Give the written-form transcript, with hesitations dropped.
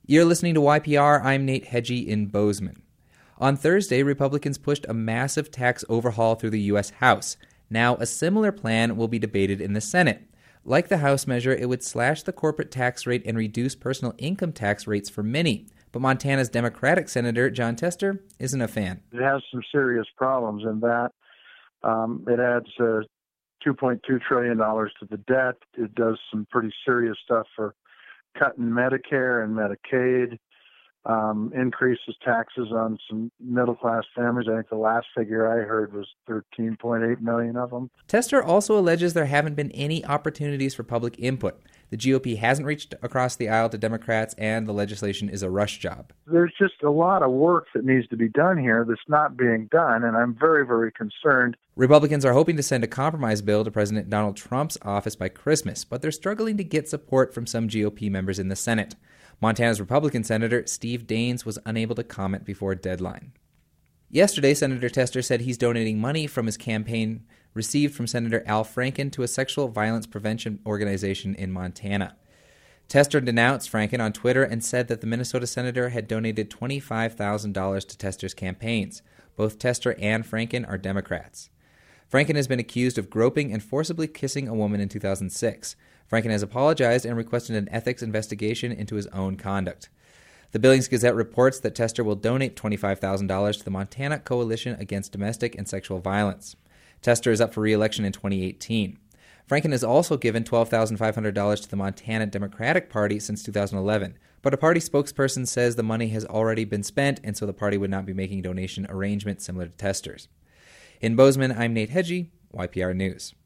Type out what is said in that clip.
You're listening to YPR. I'm Nate Hedgie in Bozeman. On Thursday, Republicans pushed a massive tax overhaul through the U.S. House. Now, a similar plan will be debated in the Senate. Like the House measure, it would slash the corporate tax rate and reduce personal income tax rates for many. But Montana's Democratic Senator Jon Tester isn't a fan. It has some serious problems in that it adds $2.2 trillion to the debt. It does some pretty serious stuff for cutting Medicare and Medicaid, increases taxes on some middle-class families. I think the last figure I heard was 13.8 million of them. Tester also alleges there haven't been any opportunities for public input. The GOP hasn't reached across the aisle to Democrats, and the legislation is a rush job. There's just a lot of work that needs to be done here that's not being done, and I'm very, very concerned. Republicans are hoping to send a compromise bill to President Donald Trump's office by Christmas, but they're struggling to get support from some GOP members in the Senate. Montana's Republican Senator Steve Daines was unable to comment before deadline. Yesterday, Senator Tester said he's donating money from his campaign received from Senator Al Franken to a sexual violence prevention organization in Montana. Tester denounced Franken on Twitter and said that the Minnesota senator had donated $25,000 to Tester's campaigns. Both Tester and Franken are Democrats. Franken has been accused of groping and forcibly kissing a woman in 2006. Franken has apologized and requested an ethics investigation into his own conduct. The Billings Gazette reports that Tester will donate $25,000 to the Montana Coalition Against Domestic and Sexual Violence. Tester is up for re-election in 2018. Franken has also given $12,500 to the Montana Democratic Party since 2011, but a party spokesperson says the money has already been spent, and so the party would not be making donation arrangements similar to Tester's. In Bozeman, I'm Nate Hedgie, YPR News.